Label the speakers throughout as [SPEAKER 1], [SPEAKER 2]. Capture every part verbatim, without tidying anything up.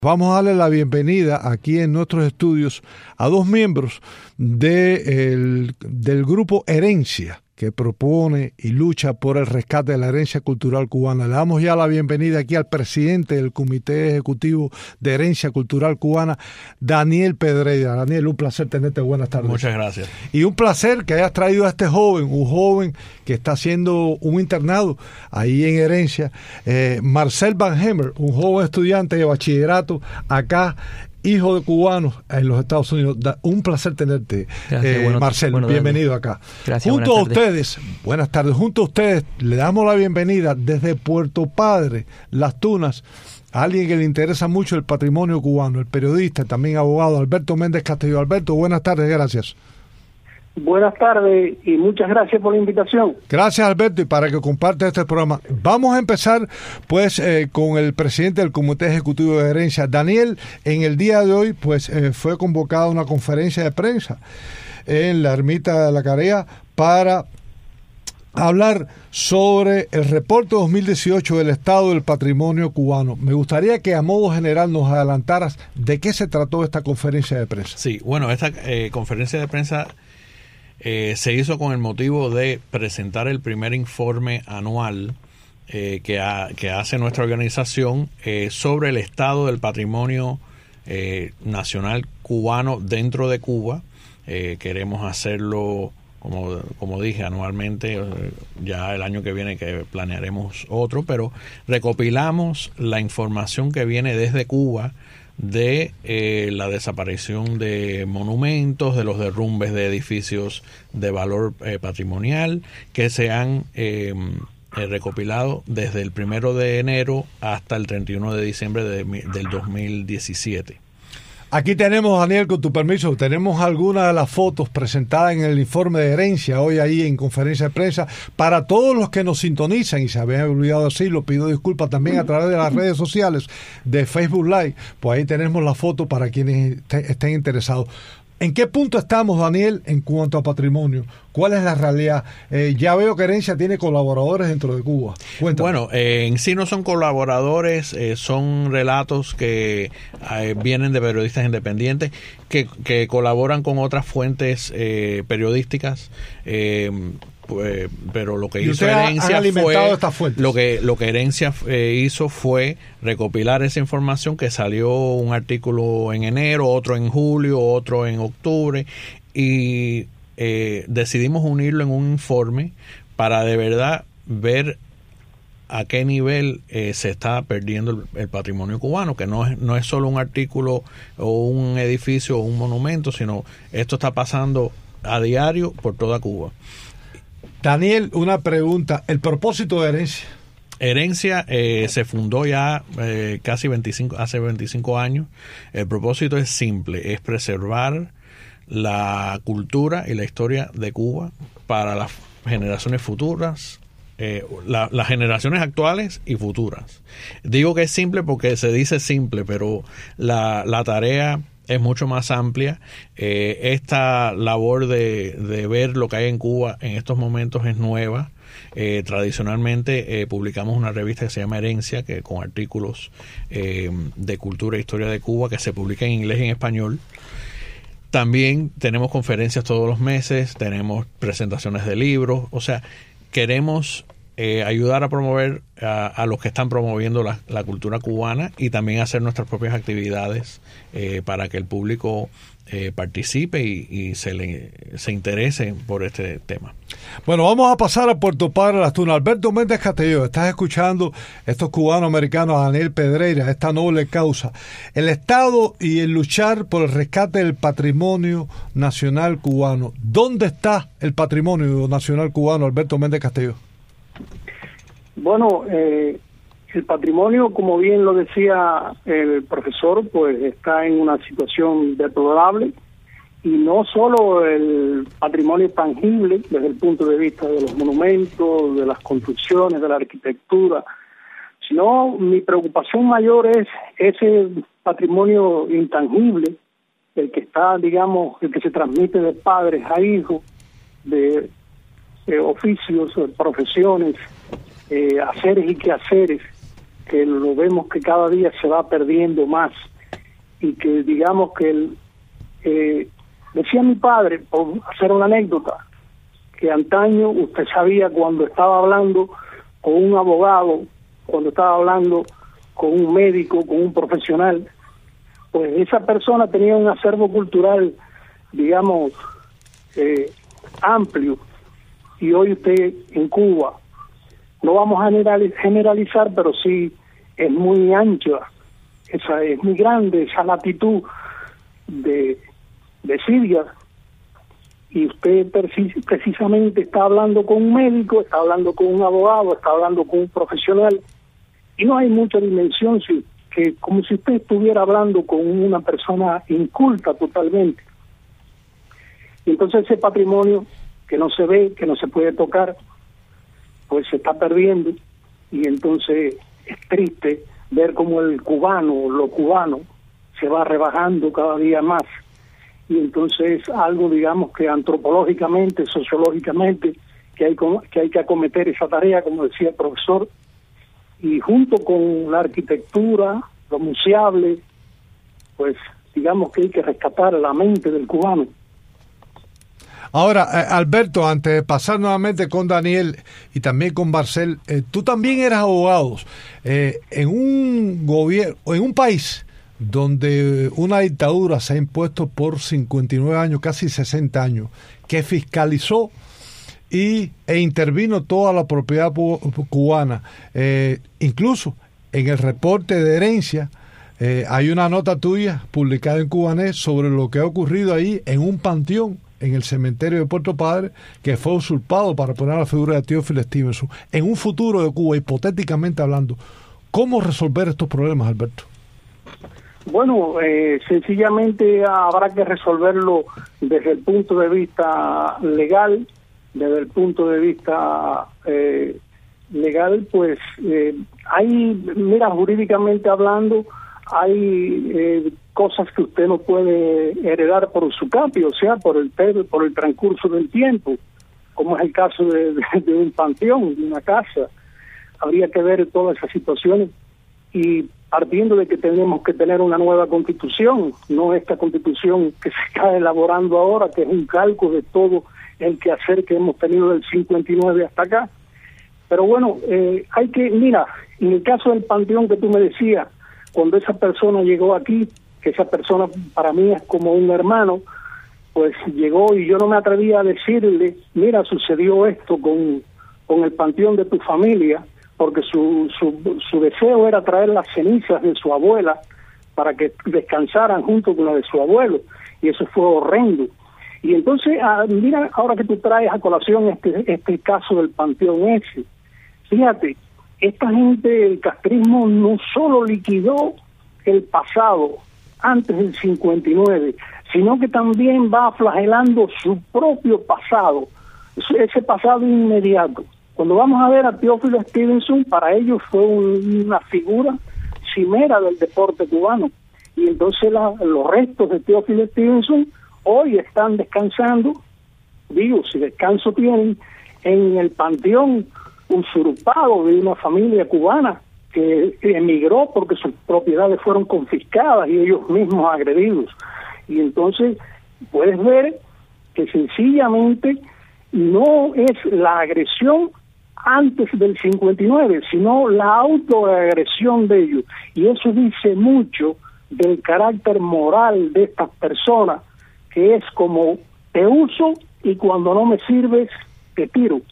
[SPEAKER 1] Vamos a darle la bienvenida aquí en nuestros estudios a dos miembros de el, del grupo Herencia, que propone y lucha por el rescate de la herencia cultural cubana. Le damos ya la bienvenida aquí al presidente del Comité Ejecutivo de Herencia Cultural Cubana, Daniel Pedreira. Daniel, un placer tenerte. Buenas tardes.
[SPEAKER 2] Muchas gracias.
[SPEAKER 1] Y un placer que hayas traído a este joven, un joven que está haciendo un internado ahí en Herencia, eh, Marcel Van Hemer, un joven estudiante de bachillerato acá, hijo de cubanos en los Estados Unidos. Un placer tenerte, eh, bueno, Marcel, bueno, bienvenido acá.
[SPEAKER 3] Gracias,
[SPEAKER 1] junto a
[SPEAKER 3] tardes.
[SPEAKER 1] ustedes, buenas tardes, junto a ustedes le damos la bienvenida desde Puerto Padre, Las Tunas, a alguien que le interesa mucho el patrimonio cubano, el periodista, también abogado, Alberto Méndez Castillo. Alberto, buenas tardes, gracias.
[SPEAKER 4] Buenas tardes y muchas gracias por la invitación.
[SPEAKER 1] Gracias, Alberto, y para que comparte este programa. Vamos a empezar pues eh, con el presidente del Comité Ejecutivo de Herencia. Daniel, en el día de hoy pues eh, fue convocada una conferencia de prensa en la Ermita de la Carea para hablar sobre el reporte dos mil dieciocho del Estado del Patrimonio Cubano. Me gustaría que a modo general nos adelantaras de qué se trató esta conferencia de prensa.
[SPEAKER 2] Sí, bueno, esta eh, conferencia de prensa Eh, se hizo con el motivo de presentar el primer informe anual eh, que, ha, que hace nuestra organización eh, sobre el estado del patrimonio eh, nacional cubano dentro de Cuba. Eh, queremos hacerlo, como, como dije, anualmente. Eh, ya el año que viene que planearemos otro, pero recopilamos la información que viene desde Cuba de eh, la desaparición de monumentos, de los derrumbes de edificios de valor eh, patrimonial que se han eh, eh, recopilado desde el primero de enero hasta el treinta y uno de diciembre de, del dos mil diecisiete.
[SPEAKER 1] Aquí tenemos, Daniel, con tu permiso, tenemos algunas de las fotos presentadas en el informe de Herencia, hoy ahí en conferencia de prensa. Para todos los que nos sintonizan, y se habían olvidado decirlo, pido disculpas también a través de las redes sociales de Facebook Live, pues ahí tenemos la foto para quienes estén interesados. ¿En qué punto estamos, Daniel, en cuanto a patrimonio? ¿Cuál es la realidad? Eh, ya veo que Herencia tiene colaboradores dentro de Cuba. Cuéntame.
[SPEAKER 2] Bueno, eh, en sí no son colaboradores, eh, son relatos que eh, vienen de periodistas independientes que, que colaboran con otras fuentes eh, periodísticas. Eh, Pues, pero lo que hizo Herencia fue lo que lo que Herencia eh, hizo fue recopilar esa información, que salió un artículo en enero, otro en julio, otro en octubre, y eh, decidimos unirlo en un informe para de verdad ver a qué nivel eh, se está perdiendo el, el patrimonio cubano, que no es, no es solo un artículo o un edificio o un monumento, sino esto está pasando a diario por toda Cuba.
[SPEAKER 1] Daniel, una pregunta. ¿El propósito de Herencia?
[SPEAKER 2] Herencia eh, se fundó ya eh, casi veinticinco, hace veinticinco años. El propósito es simple, es preservar la cultura y la historia de Cuba para las generaciones futuras, eh, la, las generaciones actuales y futuras. Digo que es simple porque se dice simple, pero la, la tarea es mucho más amplia. Eh, esta labor de, de ver lo que hay en Cuba en estos momentos es nueva. Eh, tradicionalmente eh, publicamos una revista que se llama Herencia, que con artículos eh, de cultura e historia de Cuba, que se publica en inglés y en español. También tenemos conferencias todos los meses, tenemos presentaciones de libros. O sea, queremos Eh, ayudar a promover a, a los que están promoviendo la, la cultura cubana, y también hacer nuestras propias actividades eh, para que el público eh, participe y, y se le se interese por este tema.
[SPEAKER 1] Bueno, vamos a pasar a Puerto Padre, Las Tunas. Alberto Méndez Castillo, estás escuchando estos cubanos americanos, a Daniel Pedreira, esta noble causa, el Estado y el luchar por el rescate del patrimonio nacional cubano. ¿Dónde está el patrimonio nacional cubano, Alberto Méndez Castillo?
[SPEAKER 4] Bueno, eh, el patrimonio, como bien lo decía el profesor, pues está en una situación deplorable, y no solo el patrimonio tangible desde el punto de vista de los monumentos, de las construcciones, de la arquitectura, sino mi preocupación mayor es ese patrimonio intangible, el que está, digamos, el que se transmite de padres a hijos, de eh, oficios, profesiones, eh, haceres y quehaceres, que lo vemos que cada día se va perdiendo más y que digamos que el, eh, decía mi padre, por hacer una anécdota, que antaño usted sabía cuando estaba hablando con un abogado, cuando estaba hablando con un médico, con un profesional, pues esa persona tenía un acervo cultural, digamos, eh, amplio, y hoy usted en Cuba, no vamos a generalizar, pero sí es muy ancha, esa es muy grande esa latitud de, de Siria, y usted precisamente está hablando con un médico, está hablando con un abogado, está hablando con un profesional, y no hay mucha dimensión, si, que como si usted estuviera hablando con una persona inculta totalmente. Y entonces ese patrimonio que no se ve, que no se puede tocar, pues se está perdiendo, y entonces es triste ver cómo el cubano, lo cubano, se va rebajando cada día más, y entonces algo, digamos, que antropológicamente, sociológicamente, que hay, que hay que acometer esa tarea, como decía el profesor, y junto con la arquitectura, lo museable, pues digamos que hay que rescatar la mente del cubano.
[SPEAKER 1] Ahora, eh, Alberto, antes de pasar nuevamente con Daniel y también con Marcel, eh, tú también eras abogado eh, en un gobierno, en un país donde una dictadura se ha impuesto por cincuenta y nueve años, casi sesenta años, que fiscalizó y, e intervino toda la propiedad cubana. Eh, incluso en el reporte de herencia eh, hay una nota tuya publicada en Cubanés sobre lo que ha ocurrido ahí en un panteón en el cementerio de Puerto Padre, que fue usurpado para poner la figura de Teófilo Stevenson. En un futuro de Cuba, hipotéticamente hablando, ¿cómo resolver estos problemas, Alberto?
[SPEAKER 4] Bueno, eh, sencillamente habrá que resolverlo desde el punto de vista legal, desde el punto de vista eh, legal, pues eh, hay, mira, jurídicamente hablando, hay eh, cosas que usted no puede heredar por su cambio, o sea, por el por el transcurso del tiempo, como es el caso de, de, de un panteón, de una casa. Habría que ver todas esas situaciones, y partiendo de que tenemos que tener una nueva constitución, no esta constitución que se está elaborando ahora, que es un calco de todo el quehacer que hemos tenido del cincuenta y nueve hasta acá. Pero bueno, eh, hay que, mira, en el caso del panteón que tú me decías, cuando esa persona llegó aquí, que esa persona para mí es como un hermano, pues llegó y yo no me atrevía a decirle, mira, sucedió esto con, con el panteón de tu familia, porque su, su, su deseo era traer las cenizas de su abuela para que descansaran junto con la de su abuelo, y eso fue horrendo. Y entonces, ah, mira, ahora que tú traes a colación este, este caso del panteón ese, fíjate, esta gente, el castrismo no solo liquidó el pasado antes del cincuenta y nueve, sino que también va flagelando su propio pasado, ese pasado inmediato. Cuando vamos a ver a Teófilo Stevenson, para ellos fue un, una figura cimera del deporte cubano, y entonces la, los restos de Teófilo Stevenson hoy están descansando, digo, si descanso tienen, en el panteón usurpado de una familia cubana que emigró porque sus propiedades fueron confiscadas y ellos mismos agredidos. Y entonces puedes ver que sencillamente no es la agresión antes del cincuenta y nueve, sino la autoagresión de ellos. Y eso dice mucho del carácter moral de estas personas, que es como te uso y cuando no me sirves te tiro.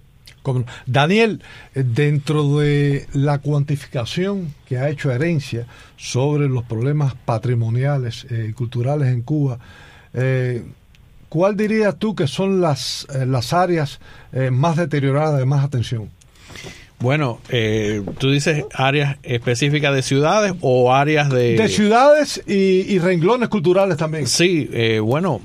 [SPEAKER 1] Daniel, dentro de la cuantificación que ha hecho Herencia sobre los problemas patrimoniales y eh, culturales en Cuba, eh, ¿cuál dirías tú que son las, eh, las áreas eh, más deterioradas, de más atención?
[SPEAKER 2] Bueno, eh, tú dices áreas específicas de ciudades o áreas de...
[SPEAKER 1] De ciudades y, y renglones culturales también.
[SPEAKER 2] Sí, eh, bueno,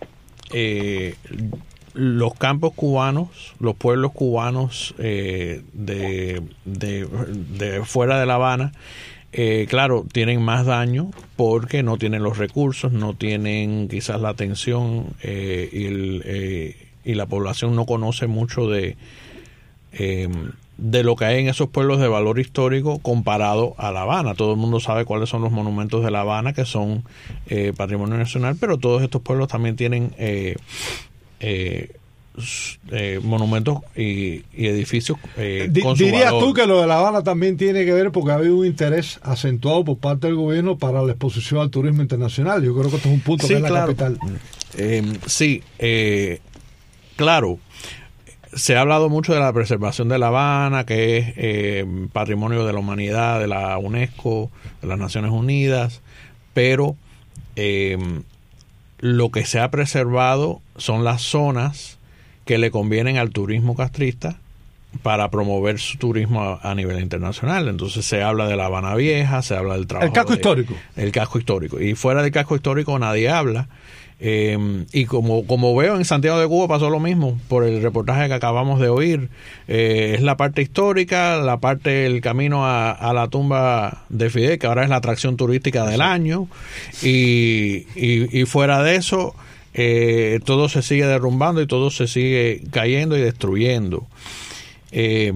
[SPEAKER 2] eh, los campos cubanos, los pueblos cubanos eh, de, de, de fuera de La Habana, eh, claro, tienen más daño porque no tienen los recursos, no tienen quizás la atención eh, y, el, eh, y la población no conoce mucho de... Eh, de lo que hay en esos pueblos de valor histórico comparado a La Habana. Todo el mundo sabe cuáles son los monumentos de La Habana, que son eh, patrimonio nacional, pero todos estos pueblos también tienen eh, eh, eh, monumentos y, y edificios eh,
[SPEAKER 1] Di,
[SPEAKER 2] con su
[SPEAKER 1] dirías
[SPEAKER 2] valor.
[SPEAKER 1] tú que lo de La Habana también tiene que ver porque ha habido un interés acentuado por parte del gobierno para la exposición al turismo internacional. Yo creo que esto es un punto
[SPEAKER 2] Sí,
[SPEAKER 1] que es la
[SPEAKER 2] claro.
[SPEAKER 1] capital.
[SPEAKER 2] Eh, sí, eh, claro. Se ha hablado mucho de la preservación de La Habana, que es eh, patrimonio de la humanidad, de la UNESCO, de las Naciones Unidas, pero eh, lo que se ha preservado son las zonas que le convienen al turismo castrista para promover su turismo a, a nivel internacional. Entonces se habla de La Habana Vieja, se habla del trabajo...
[SPEAKER 1] El casco
[SPEAKER 2] de,
[SPEAKER 1] histórico.
[SPEAKER 2] El casco histórico. Y fuera del casco histórico nadie habla. Eh, y como, como veo en Santiago de Cuba pasó lo mismo por el reportaje que acabamos de oír. Eh, es la parte histórica, la parte del camino a, a la tumba de Fidel, que ahora es la atracción turística del año, y, y, y fuera de eso eh, todo se sigue derrumbando y todo se sigue cayendo y destruyendo. Eh,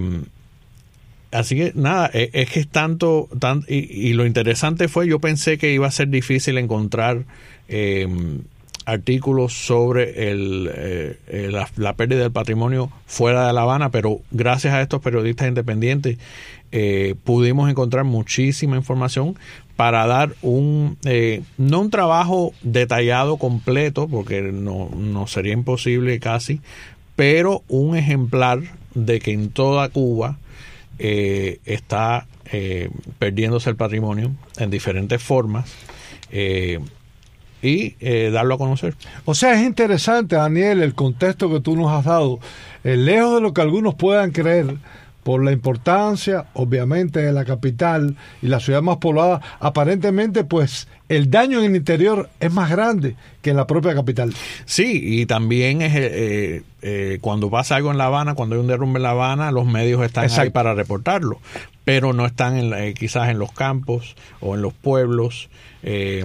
[SPEAKER 2] así que nada, es, es que es tanto, tan, y, y lo interesante fue, yo pensé que iba a ser difícil encontrar eh, artículos sobre el, eh, eh, la, la pérdida del patrimonio fuera de La Habana, pero gracias a estos periodistas independientes eh, pudimos encontrar muchísima información para dar un, eh, no un trabajo detallado completo, porque no, no sería imposible casi, pero un ejemplar de que en toda Cuba eh, está eh, perdiéndose el patrimonio en diferentes formas, eh, y eh, darlo a conocer.
[SPEAKER 1] O sea, es interesante, Daniel, el contexto que tú nos has dado. Eh, lejos de lo que algunos puedan creer, por la importancia, obviamente, de la capital y la ciudad más poblada, aparentemente, pues, el daño en el interior es más grande que en la propia capital.
[SPEAKER 2] Sí, y también es eh, eh, cuando pasa algo en La Habana, cuando hay un derrumbe en La Habana, los medios están Exacto. ahí para reportarlo, pero no están en la, eh, quizás en los campos o en los pueblos, eh,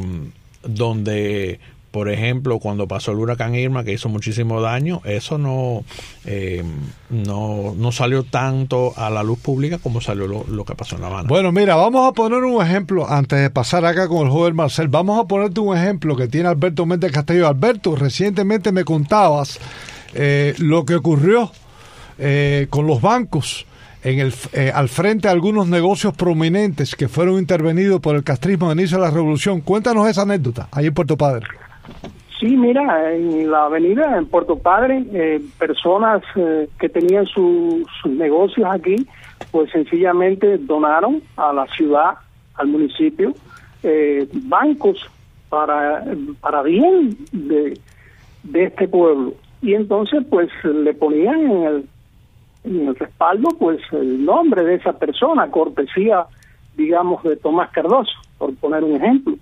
[SPEAKER 2] donde, por ejemplo, cuando pasó el huracán Irma, que hizo muchísimo daño, eso no eh, no, no salió tanto a la luz pública como salió lo, lo que pasó en La Habana.
[SPEAKER 1] Bueno, mira, vamos a poner un ejemplo, antes de pasar acá con el joven Marcel, vamos a ponerte un ejemplo que tiene Alberto Méndez Castillo. Alberto, recientemente me contabas eh, lo que ocurrió eh, con los bancos en el, eh, al frente de algunos negocios prominentes que fueron intervenidos por el castrismo al inicio de la revolución. Cuéntanos esa anécdota, ahí en Puerto Padre.
[SPEAKER 4] Sí, mira, en la avenida, en Puerto Padre, eh, personas eh, que tenían su, sus negocios aquí, pues sencillamente donaron a la ciudad, al municipio, eh, bancos para, para bien de, de este pueblo. Y entonces, pues, le ponían en el en el respaldo, pues, el nombre de esa persona, cortesía, digamos, de Tomás Cardoso, por poner un ejemplo.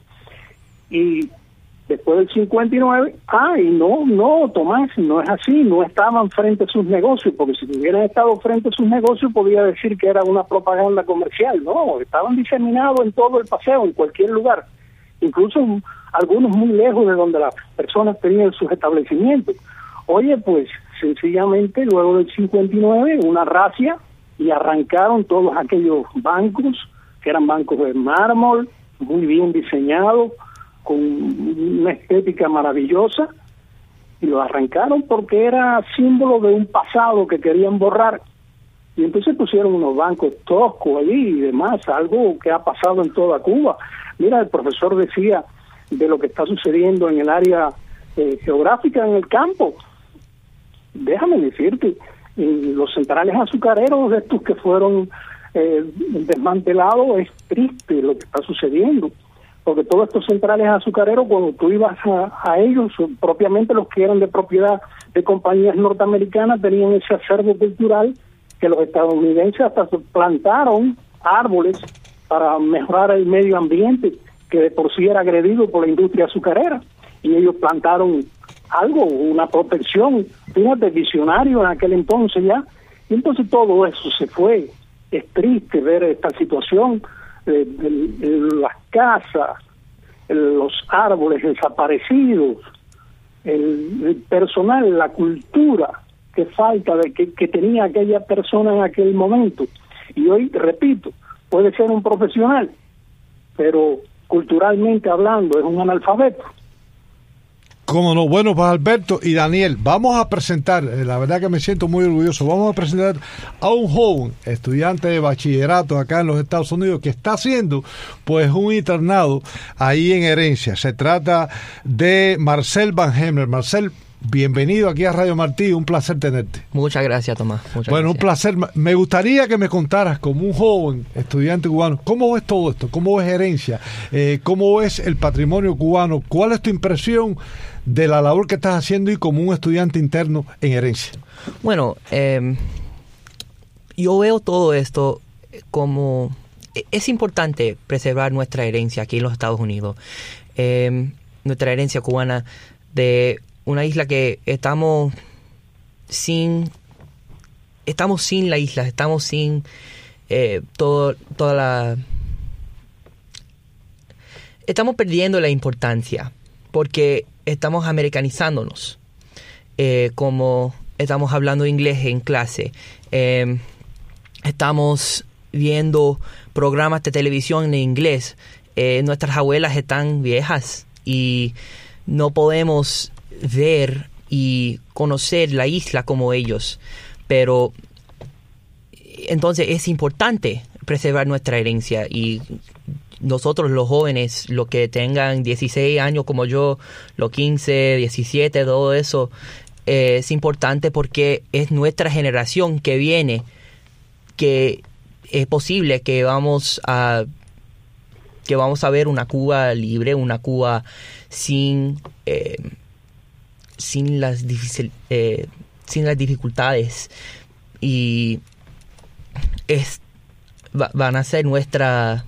[SPEAKER 4] Y después del cincuenta y nueve, ah, y no, no, Tomás, no es así, no estaban frente a sus negocios, porque si hubieran estado frente a sus negocios, podía decir que era una propaganda comercial. No, estaban diseminados en todo el paseo, en cualquier lugar, incluso algunos muy lejos de donde las personas tenían sus establecimientos. Oye, pues, sencillamente, luego del cincuenta y nueve, una racia, y arrancaron todos aquellos bancos, que eran bancos de mármol, muy bien diseñados, con una estética maravillosa, y lo arrancaron porque era símbolo de un pasado que querían borrar. Y entonces pusieron unos bancos toscos allí y demás, algo que ha pasado en toda Cuba. Mira, el profesor decía de lo que está sucediendo en el área eh, geográfica, en el campo. Déjame decirte, los centrales azucareros de estos que fueron eh, desmantelados, es triste lo que está sucediendo, porque todos estos centrales azucareros, cuando tú ibas a, a ellos, propiamente los que eran de propiedad de compañías norteamericanas, tenían ese acervo cultural que los estadounidenses hasta plantaron árboles para mejorar el medio ambiente, que de por sí era agredido por la industria azucarera, y ellos plantaron algo, una protección, fíjate, visionario en aquel entonces ya, y entonces todo eso se fue. Es triste ver esta situación, de, de, de las casas, los árboles desaparecidos, el, el personal, la cultura, que falta de que, que tenía aquella persona en aquel momento. Y hoy, repito, puede ser un profesional, pero culturalmente hablando es un analfabeto.
[SPEAKER 1] Cómo no. Bueno, pues Alberto y Daniel, vamos a presentar, eh, la verdad que me siento muy orgulloso, vamos a presentar a un joven estudiante de bachillerato acá en los Estados Unidos que está haciendo pues un internado ahí en Herencia. Se trata de Marcel Van Hemler. Marcel, bienvenido aquí a Radio Martí, un placer tenerte.
[SPEAKER 3] Muchas gracias, Tomás. Muchas
[SPEAKER 1] bueno,
[SPEAKER 3] gracias.
[SPEAKER 1] Un placer. Me gustaría que me contaras, como un joven estudiante cubano, ¿cómo ves todo esto? ¿Cómo ves Herencia? Eh, ¿Cómo ves el patrimonio cubano? ¿Cuál es tu impresión de la labor que estás haciendo y como un estudiante interno en Herencia?
[SPEAKER 3] Bueno, eh, yo veo todo esto como... Es importante preservar nuestra herencia aquí en los Estados Unidos. Eh, nuestra herencia cubana de una isla que estamos sin... Estamos sin la isla, estamos sin eh, todo, toda la... Estamos perdiendo la importancia porque estamos americanizándonos, eh, como estamos hablando inglés en clase, eh, estamos viendo programas de televisión en inglés, eh, nuestras abuelas están viejas y no podemos ver y conocer la isla como ellos, pero entonces es importante preservar nuestra herencia y nosotros los jóvenes, los que tengan dieciséis años como yo, los quince, diecisiete, todo eso, eh, es importante porque es nuestra generación que viene, que es posible que vamos a que vamos a ver una Cuba libre, una Cuba sin eh, sin las difícil, eh, sin las dificultades, y es va, van a ser nuestra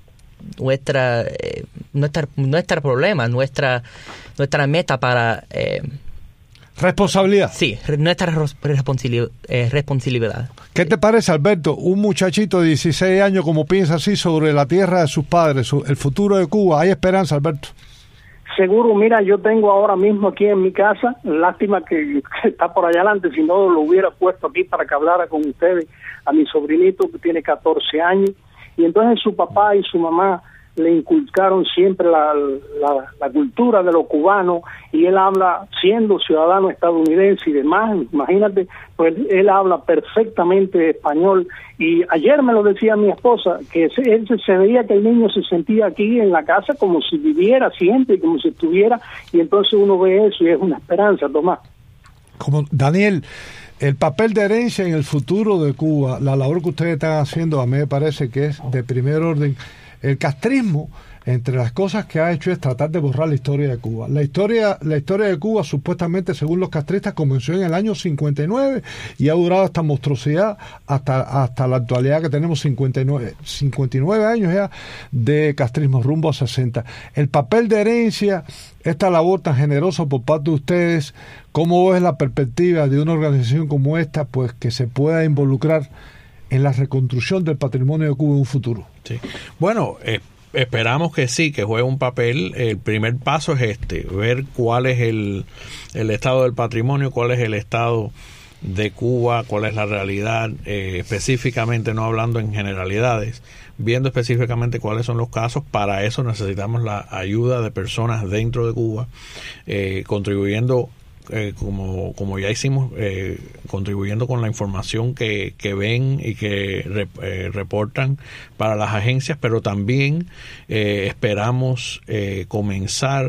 [SPEAKER 3] nuestra eh, nuestra nuestra problema, nuestra nuestra meta para eh,
[SPEAKER 1] responsabilidad.
[SPEAKER 3] Sí, nuestra responsabilidad, eh, responsabilidad.
[SPEAKER 1] ¿Qué te parece, Alberto? Un muchachito de dieciséis años como piensa así sobre la tierra de sus padres, su, el futuro de Cuba. ¿Hay esperanza, Alberto?
[SPEAKER 4] Seguro, mira, yo tengo ahora mismo aquí en mi casa, lástima que, que está por allá adelante, si no lo hubiera puesto aquí para que hablara con ustedes, a mi sobrinito que tiene catorce años, y entonces su papá y su mamá le inculcaron siempre la, la, la cultura de lo cubano, y él habla, siendo ciudadano estadounidense y demás, imagínate, pues él habla perfectamente español, y ayer me lo decía mi esposa, que se, él se, se veía que el niño se sentía aquí en la casa como si viviera siempre, como si estuviera, y entonces uno ve eso y es una esperanza, Tomás.
[SPEAKER 1] Como Daniel, el papel de Herencia en el futuro de Cuba, la labor que ustedes están haciendo, a mí me parece que es de primer orden. El castrismo, entre las cosas que ha hecho, es tratar de borrar la historia de Cuba. La historia, la historia de Cuba, supuestamente, según los castristas, comenzó en el año cincuenta y nueve y ha durado esta monstruosidad hasta, hasta la actualidad, que tenemos cincuenta y nueve, cincuenta y nueve años ya de castrismo, rumbo a sesenta. El papel de Herencia, esta labor tan generosa por parte de ustedes, ¿cómo es la perspectiva de una organización como esta, pues que se pueda involucrar en la reconstrucción del patrimonio de Cuba en un futuro?
[SPEAKER 2] Sí. Bueno, eh, esperamos que sí, que juegue un papel. El primer paso es este, ver cuál es el, el estado del patrimonio, cuál es el estado de Cuba, cuál es la realidad, eh, específicamente, no hablando en generalidades, viendo específicamente cuáles son los casos. Para eso necesitamos la ayuda de personas dentro de Cuba, eh, contribuyendo Eh, como como ya hicimos, eh, contribuyendo con la información que, que ven y que rep, eh, reportan para las agencias, pero también eh, esperamos eh, comenzar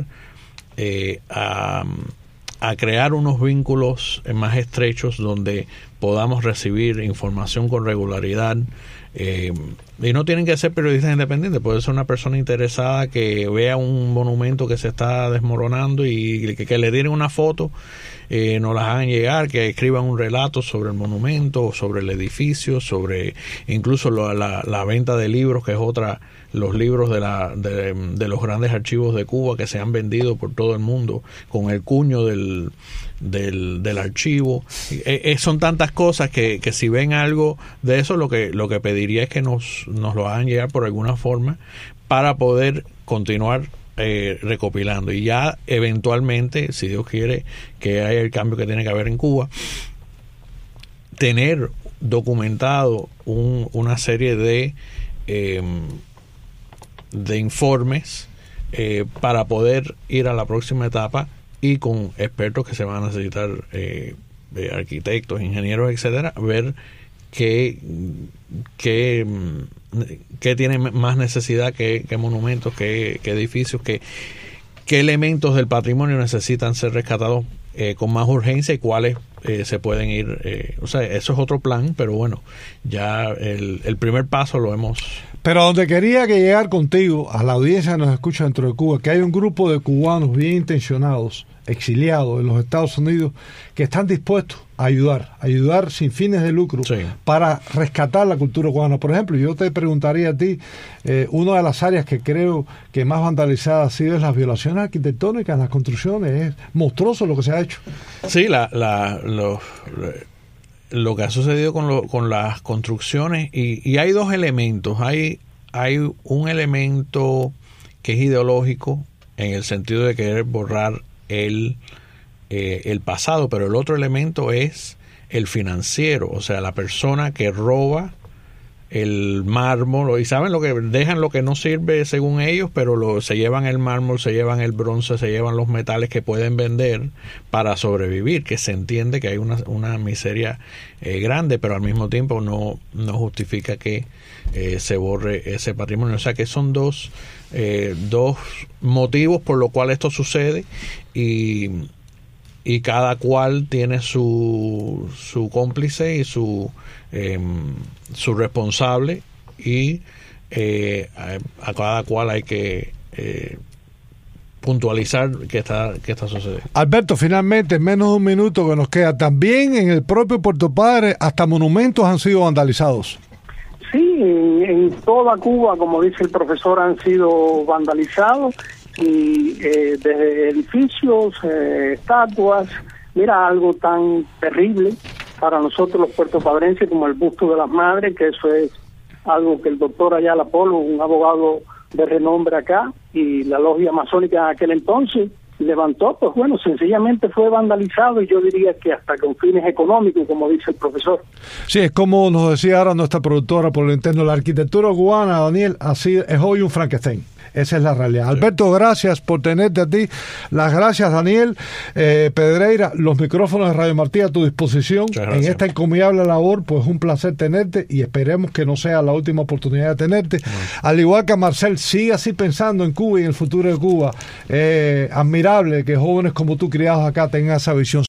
[SPEAKER 2] eh, a, a crear unos vínculos más estrechos donde podamos recibir información con regularidad. Eh, y no tienen que ser periodistas independientes, puede ser una persona interesada que vea un monumento que se está desmoronando y que, que le tiren una foto, eh, nos las hagan llegar, que escriban un relato sobre el monumento, sobre el edificio, sobre incluso la, la, la venta de libros, que es otra, los libros de, la, de, de los grandes archivos de Cuba que se han vendido por todo el mundo con el cuño del del, del archivo. Eh, eh, son tantas cosas que, que si ven algo de eso, lo que lo que pediría es que nos, nos lo hagan llegar por alguna forma para poder continuar eh, recopilando, y ya eventualmente, si Dios quiere que haya el cambio que tiene que haber en Cuba, tener documentado un, una serie de eh, de informes eh, para poder ir a la próxima etapa, y con expertos que se van a necesitar, eh, eh, arquitectos, ingenieros, etcétera, ver qué qué, qué tiene más necesidad, qué, qué monumentos, qué, qué edificios, qué, qué elementos del patrimonio necesitan ser rescatados eh, con más urgencia, y cuáles eh, se pueden ir. Eh, o sea, eso es otro plan, pero bueno, ya el, el primer paso lo hemos...
[SPEAKER 1] Pero donde quería que llegar contigo, a la audiencia que nos escucha dentro de Cuba, que hay un grupo de cubanos bien intencionados, exiliados en los Estados Unidos, que están dispuestos a ayudar, ayudar sin fines de lucro,
[SPEAKER 2] sí,
[SPEAKER 1] para rescatar la cultura cubana. Por ejemplo, yo te preguntaría a ti, eh, una de las áreas que creo que más vandalizada ha sido es las violaciones arquitectónicas en las construcciones. Es monstruoso lo que se ha hecho.
[SPEAKER 2] Sí, la, la, lo, lo que ha sucedido con, lo, con las construcciones, y, y hay dos elementos. Hay, hay un elemento que es ideológico, en el sentido de querer borrar el, eh, el pasado, pero el otro elemento es el financiero, o sea, la persona que roba el mármol, y saben lo que dejan, lo que no sirve según ellos, pero lo, se llevan el mármol, se llevan el bronce, se llevan los metales que pueden vender para sobrevivir, que se entiende que hay una, una miseria eh, grande, pero al mismo tiempo no, no justifica que eh, se borre ese patrimonio. O sea que son dos, eh, dos motivos por los cuales esto sucede, y, y cada cual tiene su, su cómplice y su Eh, su responsable, y eh, a, a cada cual hay que eh, puntualizar qué está, qué está sucediendo.
[SPEAKER 1] Alberto, finalmente, en menos de un minuto que nos queda, también en el propio Puerto Padre hasta monumentos han sido vandalizados.
[SPEAKER 4] Sí, en, en toda Cuba, como dice el profesor, han sido vandalizados, y eh, desde edificios, eh, estatuas. Mira, algo tan terrible para nosotros los puertopadrenses como el busto de las madres, que eso es algo que el doctor Ayala Polo, un abogado de renombre acá, y la logia masónica en aquel entonces levantó, pues bueno, sencillamente fue vandalizado, y yo diría que hasta con fines económicos, como dice el profesor.
[SPEAKER 1] Sí, es como nos decía ahora nuestra productora por lo interno, la arquitectura cubana, Daniel, así es hoy un Frankenstein. Esa es la realidad. Sí. Alberto, gracias por tenerte a ti. Las gracias, Daniel. Eh, Pedreira, los micrófonos de Radio Martí a tu disposición en esta encomiable labor. Pues un placer tenerte, y esperemos que no sea la última oportunidad de tenerte. Uh-huh. Al igual que a Marcel, sigue así pensando en Cuba y en el futuro de Cuba. Eh, admirable que jóvenes como tú, criados acá, tengan esa visión.